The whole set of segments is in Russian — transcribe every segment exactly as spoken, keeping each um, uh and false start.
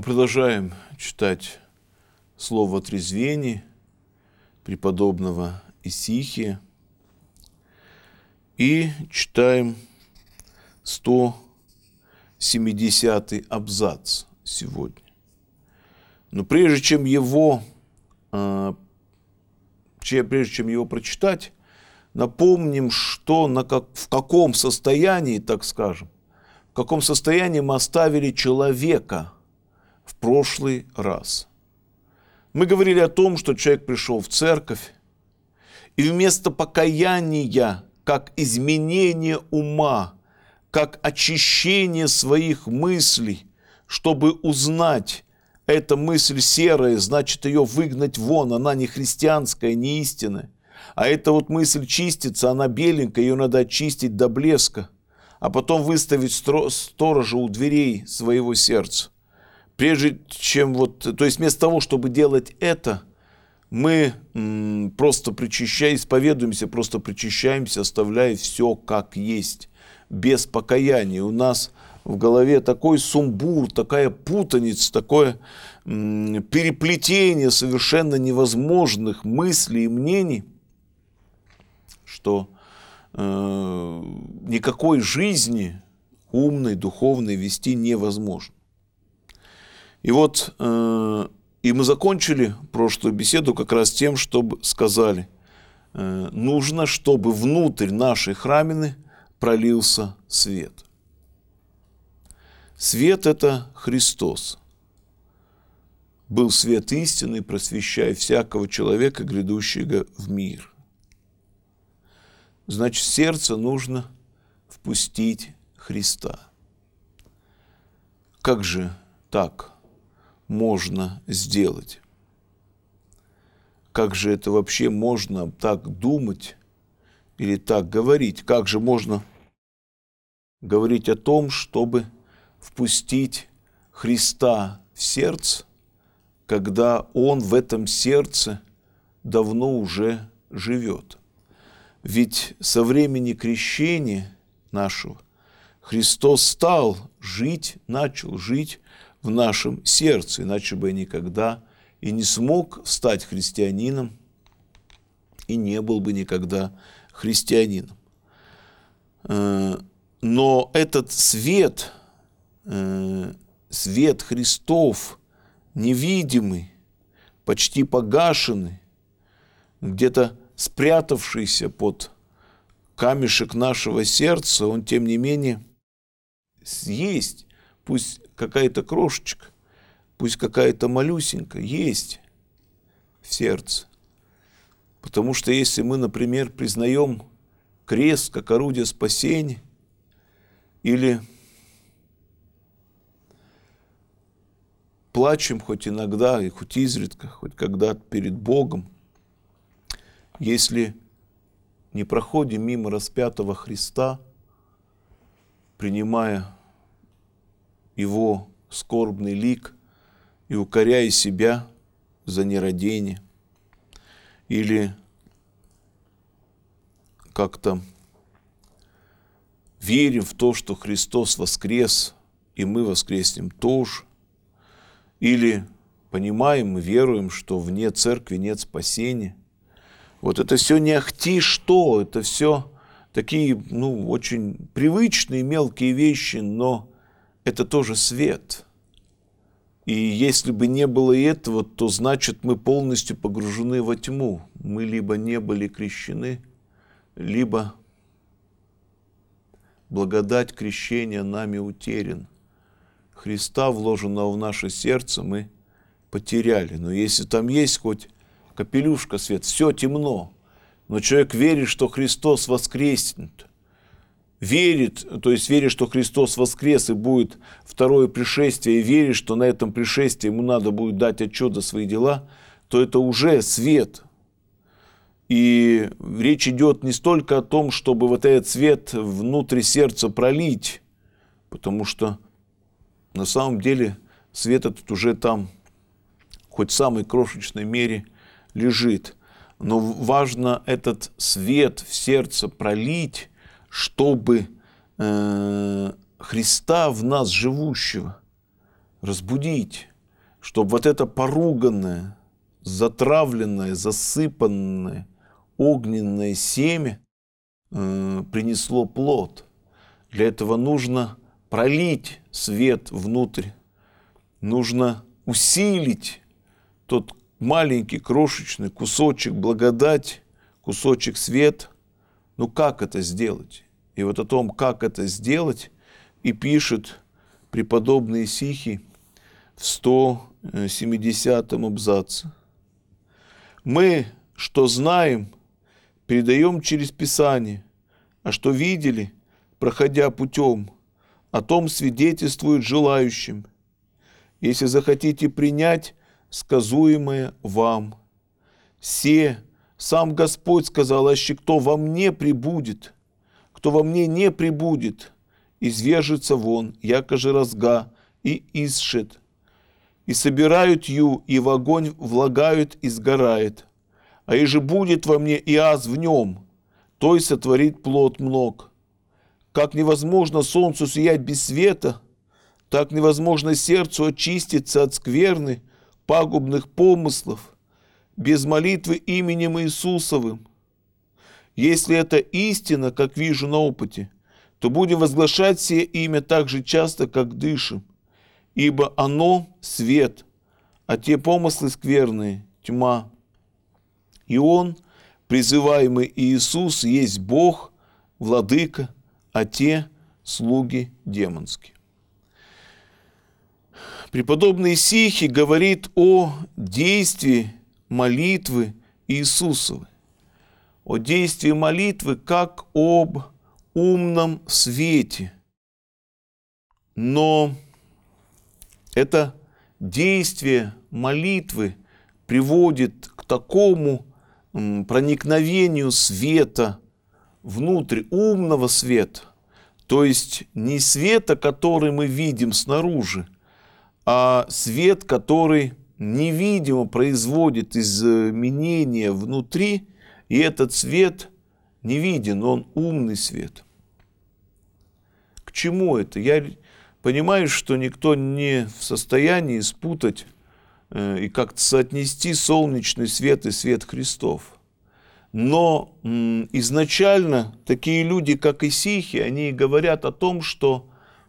продолжаем читать слово трезвения преподобного Исихия и читаем сто семидесятый абзац сегодня. Но прежде чем его, прежде чем его прочитать, напомним, что на как, в каком состоянии, так скажем, в каком состоянии мы оставили человека в прошлый раз. Мы говорили о том, что человек пришел в церковь, и вместо покаяния, как изменение ума, как очищение своих мыслей, чтобы узнать, эта мысль серая, значит ее выгнать вон, она не христианская, не истинная. А эта вот мысль чистится, она беленькая, ее надо очистить до блеска, а потом выставить сторожа у дверей своего сердца. Прежде чем вот, то есть вместо того, чтобы делать это, мы м, просто причащаем, исповедуемся, просто причащаемся, оставляя все как есть, без покаяния. У нас в голове такой сумбур, такая путаница, такое м, переплетение совершенно невозможных мыслей и мнений, что э, никакой жизни умной, духовной вести невозможно. И вот, э, и мы закончили прошлую беседу как раз тем, чтобы сказали, э, нужно, чтобы внутрь нашей храмины пролился свет. Свет – это Христос. Был свет истины, просвещая всякого человека, грядущего в мир. Значит, в сердце нужно впустить Христа. Как же так можно сделать? Как же это вообще можно так думать или так говорить? Как же можно говорить о том, чтобы впустить Христа в сердце, когда Он в этом сердце давно уже живет? Ведь со времени крещения нашего Христос стал жить, начал жить в нашем сердце, иначе бы я никогда и не смог стать христианином, и не был бы никогда христианином. Но этот свет, свет Христов, невидимый, почти погашенный, где-то спрятавшийся под камешек нашего сердца, он, тем не менее, есть, пусть какая-то крошечка, пусть какая-то малюсенькая, есть в сердце. Потому что если мы, например, признаем крест как орудие спасения, или плачем хоть иногда, и хоть изредка, хоть когда-то перед Богом, если не проходим мимо распятого Христа, принимая Его скорбный лик и укоряя себя за нерадение, или как-то верим в то, что Христос воскрес, и мы воскреснем тоже, или понимаем и веруем, что вне церкви нет спасения. Вот это все не ахти что, это все такие, ну, очень привычные мелкие вещи, но это тоже свет. И если бы не было этого, то значит мы полностью погружены во тьму. Мы либо не были крещены, либо благодать крещения нами утеряна. Христа, вложенного в наше сердце, мы потеряли. Но если там есть хоть капелюшка свет, все темно, но человек верит, что Христос воскреснет, верит, то есть верит, что Христос воскрес и будет второе пришествие, и верит, что на этом пришествии ему надо будет дать отчет за свои дела, то это уже свет. И речь идет не столько о том, чтобы вот этот свет внутрь сердца пролить, потому что на самом деле свет этот уже там, хоть в самой крошечной мере, лежит. Но важно этот свет в сердце пролить, чтобы э, Христа в нас живущего разбудить, чтобы вот это поруганное, затравленное, засыпанное огненное семя э, принесло плод. Для этого нужно пролить свет внутрь, нужно усилить тот маленький крошечный кусочек благодать, кусочек свет. Ну как это сделать? И вот о том, как это сделать, и пишет преподобный Исихий в сто семидесятом абзаце. Мы, что знаем, передаем через Писание, а что видели, проходя путем, о том свидетельствуют желающим. Если захотите принять сказуемое вам. Се, сам Господь сказал, аще кто во мне прибудет, кто во мне не прибудет, извержится вон, яко же разга, и исшет. И собирают ю, и в огонь влагают, и сгорает. А и же будет во мне и аз в нем, то и сотворит плод мног. Как невозможно солнцу сиять без света, так невозможно сердцу очиститься от скверны, пагубных помыслов, без молитвы именем Иисусовым. Если это истина, как вижу на опыте, то будем возглашать сие имя так же часто, как дышим, ибо оно – свет, а те помыслы скверные – тьма. И Он, призываемый Иисус, есть Бог, Владыка, а те – слуги демонские. Преподобный Исихий говорит о действии молитвы Иисусовой, о действии молитвы как об умном свете. Но это действие молитвы приводит к такому проникновению света внутрь, умного света, то есть не света, который мы видим снаружи, а свет, который невидимо производит изменения внутри, и этот свет не виден, он умный свет. К чему это? Я понимаю, что никто не в состоянии спутать э, и как-то соотнести солнечный свет и свет Христов. Но м, изначально такие люди, как Исихий, они говорят о том, что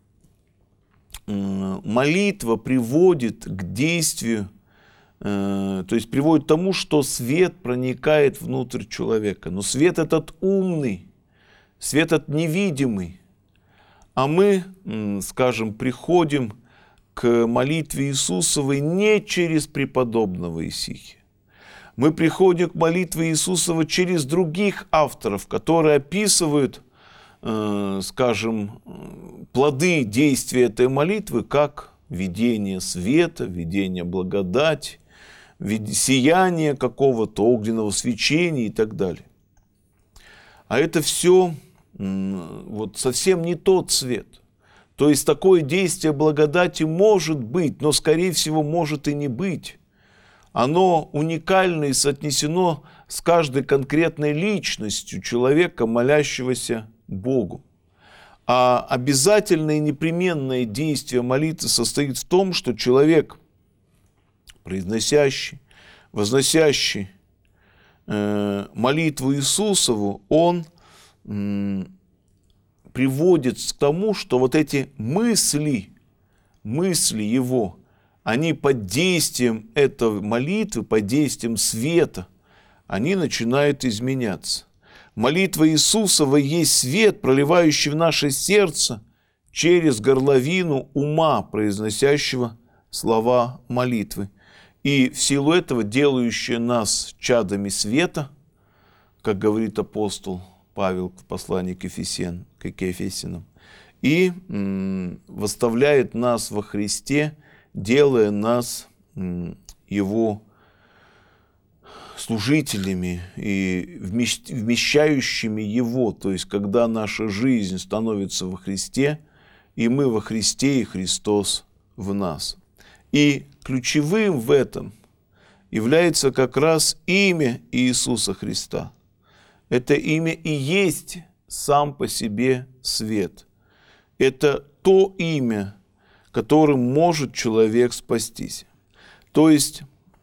м, молитва приводит к действию, э, то есть приводит к тому, что свет проникает внутрь человека. Но свет этот умный, свет этот невидимый. А мы, м, скажем, приходим к молитве Иисусовой не через преподобного Исихия. Мы приходим к молитве Иисусова через других авторов, которые описывают, э, скажем, плоды действия этой молитвы как видение света, видение благодати, сияние какого-то огненного свечения и так далее. А это все э, вот совсем не тот свет. То есть такое действие благодати может быть, но, скорее всего, может и не быть. Оно уникально и соотнесено с каждой конкретной личностью человека, молящегося Богу. А обязательное и непременное действие молитвы состоит в том, что человек, произносящий, возносящий э, молитву Иисусову, он э, приводит к тому, что вот эти мысли, мысли его, они под действием этой молитвы, под действием света, они начинают изменяться. Молитва Иисусова есть свет, проливающий в наше сердце через горловину ума, произносящего слова молитвы. И в силу этого делающее нас чадами света, как говорит апостол Павел в послании к Ефесянам, к Ефесянам, и м, восставляет нас во Христе, делая нас Его служителями и вмещающими Его. То есть, когда наша жизнь становится во Христе, и мы во Христе, и Христос в нас. И ключевым в этом является как раз имя Иисуса Христа. Это имя и есть сам по себе свет. Это то имя, которым может человек спастись. То есть,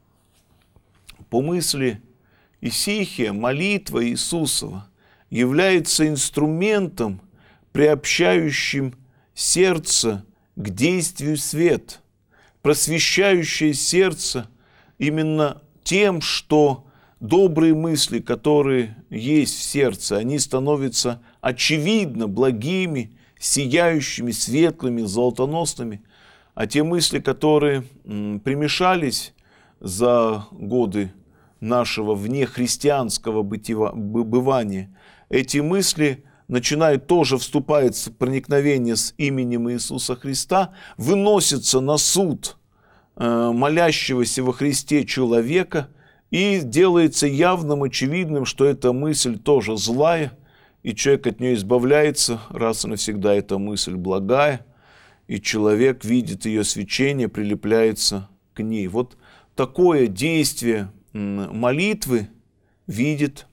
по мысли Исихия, молитва Иисусова является инструментом, приобщающим сердце к действию света, просвещающее сердце именно тем, что добрые мысли, которые есть в сердце, они становятся очевидно благими, сияющими, светлыми, золотоносными, а те мысли, которые м, примешались за годы нашего внехристианского бытия, бывания, эти мысли начинают тоже вступать в проникновение с именем Иисуса Христа, выносятся на суд э, молящегося во Христе человека, и делается явным, очевидным, что эта мысль тоже злая, и человек от нее избавляется, раз и навсегда эта мысль благая, и человек видит ее свечение, прилепляется к ней. Вот такое действие молитвы видит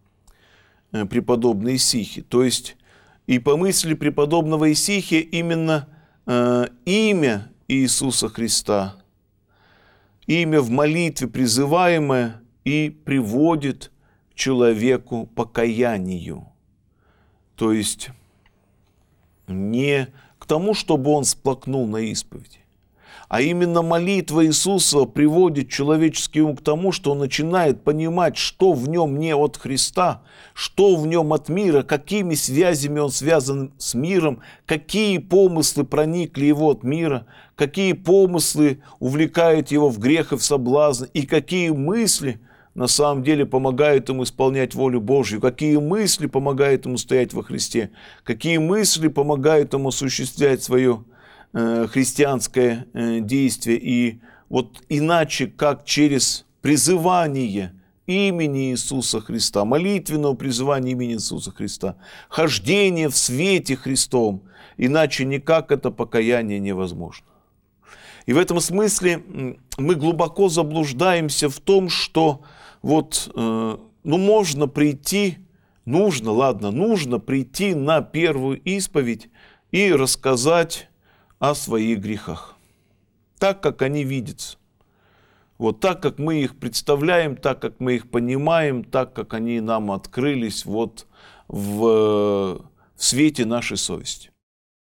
преподобный Исихий. То есть и по мысли преподобного Исихия именно э, имя Иисуса Христа, имя в молитве призываемое, и приводит к человеку покаянию. То есть не к тому, чтобы он сплакнул на исповеди, а именно молитва Иисуса приводит человеческий ум к тому, что он начинает понимать, что в нем не от Христа, что в нем от мира, какими связями он связан с миром, какие помыслы проникли его от мира, какие помыслы увлекают его в грех и в соблазн, и какие мысли на самом деле помогают ему исполнять волю Божью, какие мысли помогают ему стоять во Христе, какие мысли помогают ему осуществлять свое э, христианское э, действие. И вот иначе, как через призывание имени Иисуса Христа, молитвенного призывания имени Иисуса Христа, хождение в свете Христом, иначе никак это покаяние невозможно. И в этом смысле мы глубоко заблуждаемся в том, что вот, э, ну, можно прийти, нужно, ладно, нужно прийти на первую исповедь и рассказать о своих грехах, так, как они видятся. Вот так, как мы их представляем, так, как мы их понимаем, так, как они нам открылись вот в, в свете нашей совести.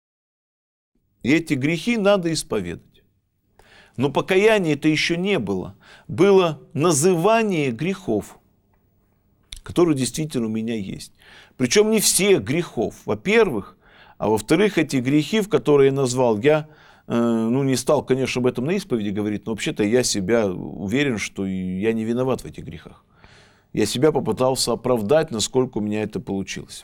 И эти грехи надо исповедать. Но покаяния это еще не было. Было называние грехов, которые действительно у меня есть. Причем не всех грехов, во-первых, а во-вторых, эти грехи, в которые я назвал, я э, ну, не стал, конечно, об этом на исповеди говорить, но вообще-то я себя уверен, что я не виноват в этих грехах. Я себя попытался оправдать, насколько у меня это получилось.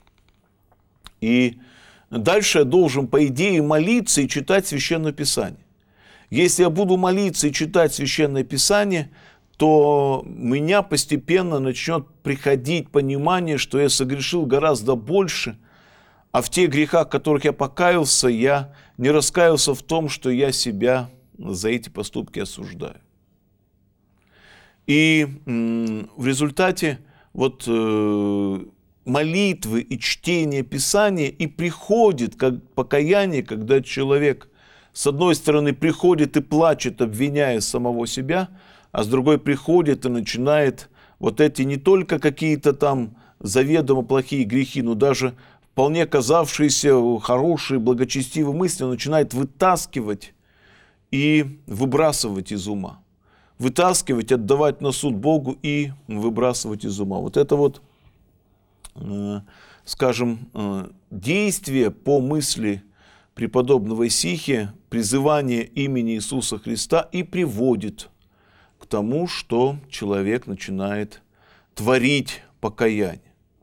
И дальше я должен, по идее, молиться и читать Священное Писание. Если я буду молиться и читать Священное Писание, то у меня постепенно начнет приходить понимание, что я согрешил гораздо больше, а в тех грехах, в которых я покаялся, я не раскаялся в том, что я себя за эти поступки осуждаю. И м, в результате вот, э, молитвы и чтения Писания и приходит как покаяние, когда человек с одной стороны приходит и плачет, обвиняя самого себя, а с другой приходит и начинает вот эти не только какие-то там заведомо плохие грехи, но даже вполне казавшиеся хорошие, благочестивые мысли, он начинает вытаскивать и выбрасывать из ума. Вытаскивать, отдавать на суд Богу и выбрасывать из ума. Вот это вот, э, скажем, э, действие по мысли преподобного Исихия, призывание имени Иисуса Христа и приводит к тому, что человек начинает творить покаяние.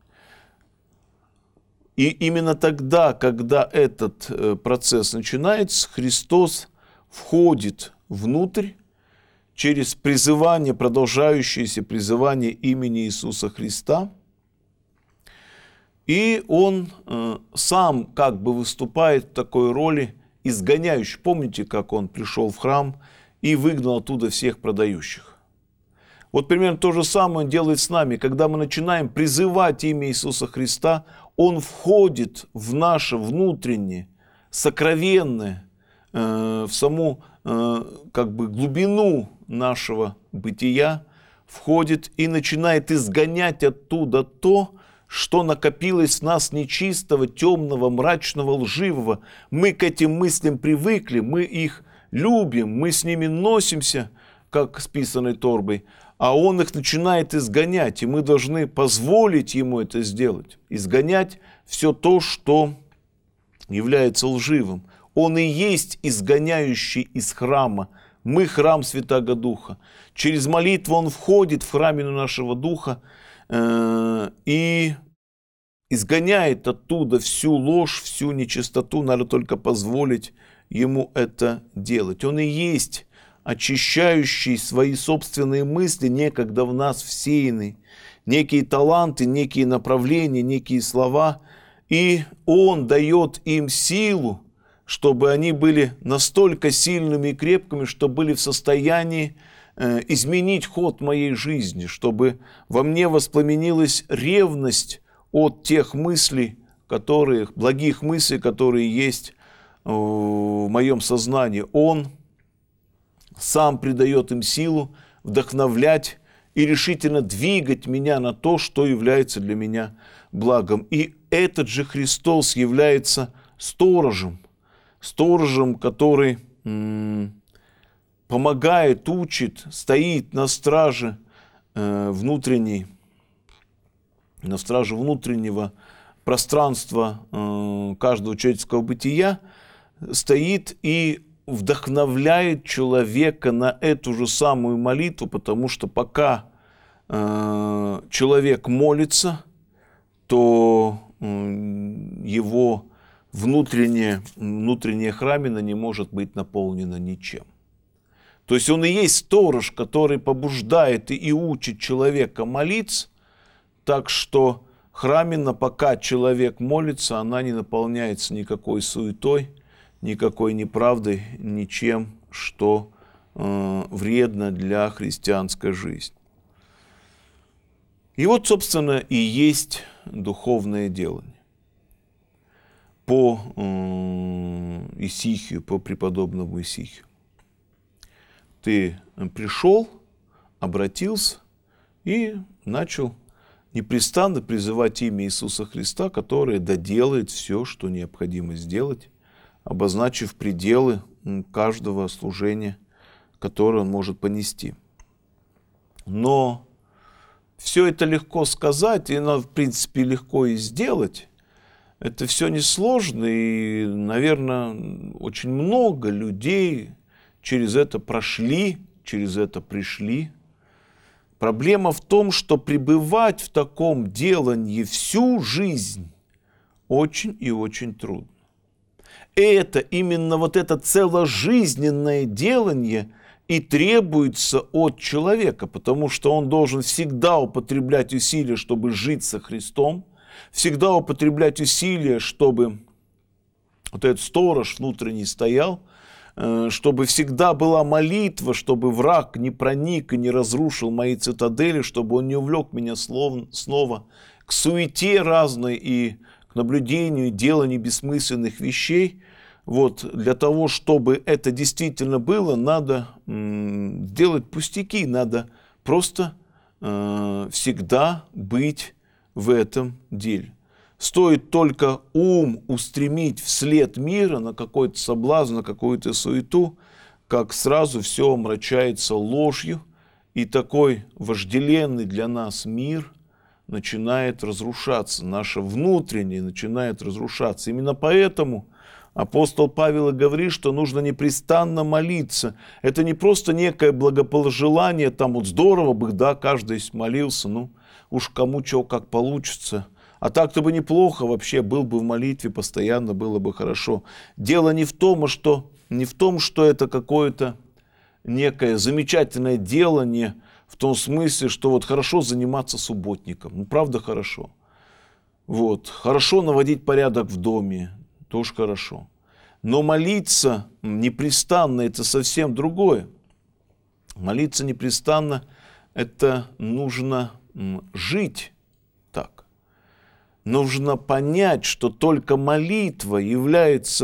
И именно тогда, когда этот процесс начинается, Христос входит внутрь через призывание, продолжающееся призывание имени Иисуса Христа, и он э, сам как бы выступает в такой роли изгоняющий. Помните, как он пришел в храм и выгнал оттуда всех продающих? Вот примерно то же самое он делает с нами. Когда мы начинаем призывать имя Иисуса Христа, он входит в наше внутреннее, сокровенное, э, в саму э, как бы глубину нашего бытия, входит и начинает изгонять оттуда то, что накопилось в нас нечистого, темного, мрачного, лживого. Мы к этим мыслям привыкли, мы их любим, мы с ними носимся, как с писаной торбой, а он их начинает изгонять, и мы должны позволить ему это сделать. Изгонять все то, что является лживым. Он и есть изгоняющий из храма. Мы храм Святаго Духа. Через молитву он входит в храмину нашего Духа э, и изгоняет оттуда всю ложь, всю нечистоту. Надо только позволить ему это делать. Он и есть очищающий свои собственные мысли, некогда в нас всеянный, некие таланты, некие направления, некие слова. И он дает им силу, чтобы они были настолько сильными и крепкими, что были в состоянии э, изменить ход моей жизни, чтобы во мне воспламенилась ревность от тех мыслей, которые, благих мыслей, которые есть э, в моем сознании. Он сам придает им силу вдохновлять и решительно двигать меня на то, что является для меня благом. И этот же Христос является сторожем, сторожем, который м, помогает, учит, стоит на страже э, внутренней, на страже внутреннего пространства э, каждого человеческого бытия, стоит и вдохновляет человека на эту же самую молитву, потому что пока э, человек молится, то э, его внутренняя, внутренняя храмина не может быть наполнена ничем. То есть он и есть сторож, который побуждает и учит человека молиться, так что храмина, пока человек молится, она не наполняется никакой суетой, никакой неправдой, ничем, что э, вредно для христианской жизни. И вот, собственно, и есть духовное делание. По э, Исихию, по преподобному Исихию. Ты пришел, обратился и начал непрестанно призывать имя Иисуса Христа, которое доделает все, что необходимо сделать, обозначив пределы каждого служения, которое он может понести. Но все это легко сказать, и, в принципе, легко и сделать. Это все несложно, и, наверное, очень много людей через это прошли, через это пришли. Проблема в том, что пребывать в таком делании всю жизнь очень и очень трудно. Это, именно вот это целожизненное делание и требуется от человека, потому что он должен всегда употреблять усилия, чтобы жить со Христом, всегда употреблять усилия, чтобы вот этот сторож внутренний стоял, чтобы всегда была молитва, чтобы враг не проник и не разрушил мои цитадели, чтобы он не увлек меня снова к суете разной и к наблюдению и деланию бессмысленных вещей. Вот, для того, чтобы это действительно было, надо м, сделать пустяки, надо просто э, всегда быть в этом деле. Стоит только ум устремить вслед мира на какой-то соблазн, на какую-то суету, как сразу все омрачается ложью, и такой вожделенный для нас мир начинает разрушаться, наше внутреннее начинает разрушаться. Именно поэтому апостол Павел и говорит, что нужно непрестанно молиться. Это не просто некое благоположелание, там вот здорово бы, да, каждый молился, ну уж кому чего как получится. А так-то бы неплохо вообще, был бы в молитве постоянно, было бы хорошо. Дело не в том, что, не в том, что это какое-то некое замечательное делание, в том смысле, что вот хорошо заниматься субботником. Ну, правда, хорошо. Вот. Хорошо наводить порядок в доме, тоже хорошо. Но молиться непрестанно – это совсем другое. Молиться непрестанно – это нужно жить так. Нужно понять, что только молитва является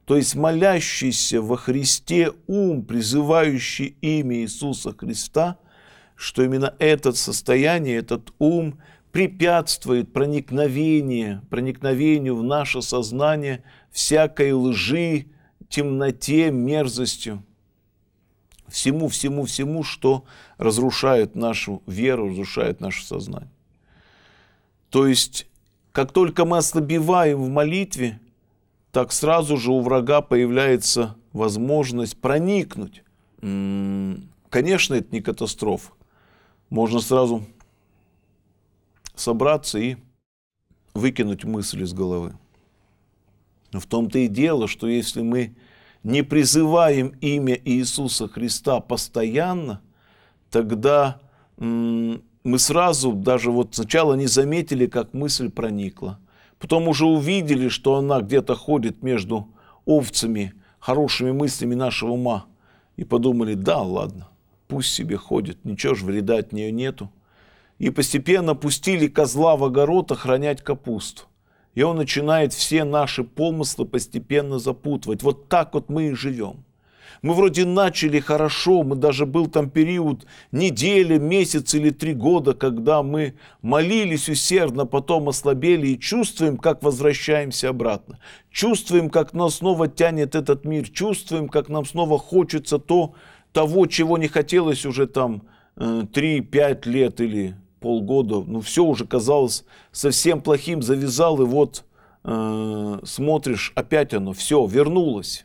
То есть молящийся во Христе ум, призывающий имя Иисуса Христа, что именно это состояние, этот ум препятствует проникновению, проникновению в наше сознание всякой лжи, темноте, мерзостью, всему, всему, всему, что разрушает нашу веру, разрушает наше сознание. То есть, как только мы ослабеваем в молитве, так сразу же у врага появляется возможность проникнуть. Конечно, это не катастрофа. Можно сразу собраться и выкинуть мысль из головы. Но в том-то и дело, что если мы не призываем имя Иисуса Христа постоянно, тогда м- мы сразу, даже вот сначала не заметили, как мысль проникла. Потом уже увидели, что она где-то ходит между овцами, хорошими мыслями нашего ума. И подумали, да, ладно, пусть себе ходит, ничего же вреда от нее нету. И постепенно пустили козла в огород охранять капусту. И он начинает все наши помыслы постепенно запутывать. Вот так вот мы и живем. Мы вроде начали хорошо, мы даже был там период недели, месяц или три года, когда мы молились усердно, потом ослабели и чувствуем, как возвращаемся обратно. Чувствуем, как нас снова тянет этот мир, чувствуем, как нам снова хочется то, того, чего не хотелось уже там три-пять лет или полгода. Ну все уже казалось совсем плохим, завязал, и вот э, смотришь, опять оно, все, вернулось.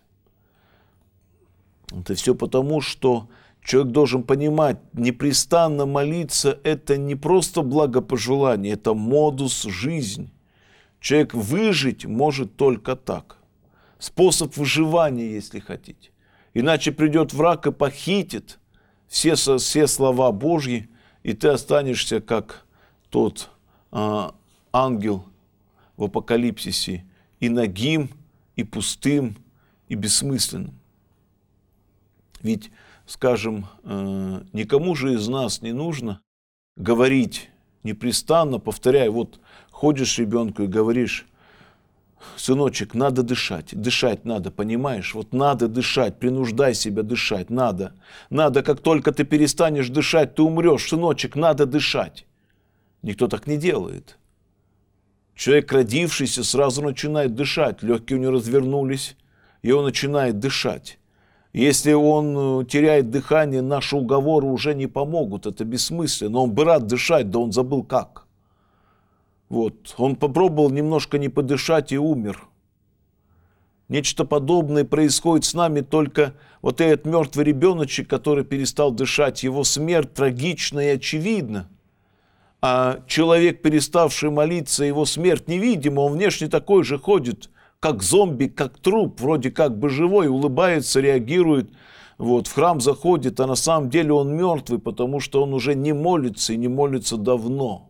Это все потому, что человек должен понимать, непрестанно молиться – это не просто благопожелание, это модус жизни. Человек выжить может только так. Способ выживания, если хотите. Иначе придет враг и похитит все, все слова Божьи, и ты останешься как тот а, ангел в Апокалипсисе, и нагим, и пустым, и бессмысленным. Ведь, скажем, э, никому же из нас не нужно говорить непрестанно, повторяя, вот ходишь ребенку и говоришь, сыночек, надо дышать, дышать надо, понимаешь? Вот надо дышать, принуждай себя дышать, надо. Надо, как только ты перестанешь дышать, ты умрешь, сыночек, надо дышать. Никто так не делает. Человек, родившийся, сразу начинает дышать, легкие у него развернулись, и он начинает дышать. Если он теряет дыхание, наши уговоры уже не помогут, это бессмысленно. Он бы рад дышать, да он забыл как. Вот. Он попробовал немножко не подышать и умер. Нечто подобное происходит с нами, только вот этот мертвый ребеночек, который перестал дышать, его смерть трагична и очевидна. А человек, переставший молиться, его смерть невидима, он внешне такой же ходит, как зомби, как труп, вроде как бы живой, улыбается, реагирует, вот, в храм заходит, а на самом деле он мертвый, потому что он уже не молится и не молится давно.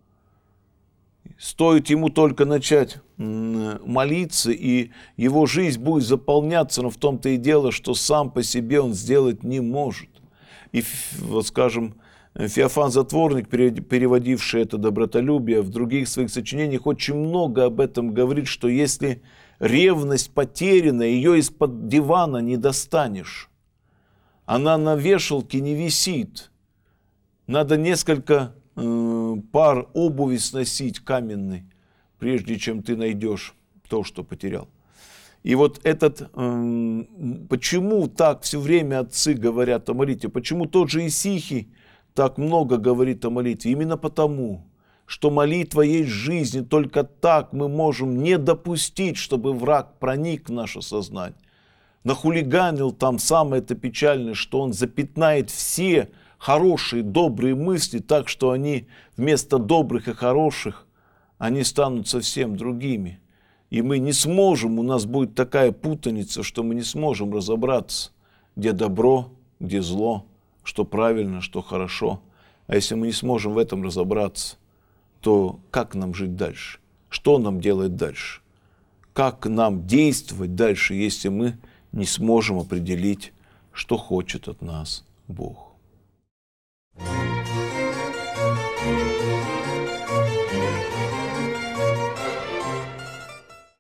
Стоит ему только начать молиться, и его жизнь будет заполняться, но в том-то и дело, что сам по себе он сделать не может. И, вот скажем, Феофан Затворник, переводивший это добротолюбие, в других своих сочинениях очень много об этом говорит, что если ревность потеряна, ее из-под дивана не достанешь. Она на вешалке не висит. Надо несколько э, пар обуви сносить каменной, прежде чем ты найдешь то, что потерял. И вот этот, э, почему так все время отцы говорят о молитве, почему тот же Исихий так много говорит о молитве? Именно потому, что молитва есть жизнь, и только так мы можем не допустить, чтобы враг проник в наше сознание. Нахулиганил там самое это печальное, что он запятнает все хорошие, добрые мысли, так что они вместо добрых и хороших, они станут совсем другими. И мы не сможем, у нас будет такая путаница, что мы не сможем разобраться, где добро, где зло, что правильно, что хорошо. А если мы не сможем в этом разобраться, то как нам жить дальше? Что нам делать дальше? Как нам действовать дальше, если мы не сможем определить, что хочет от нас Бог?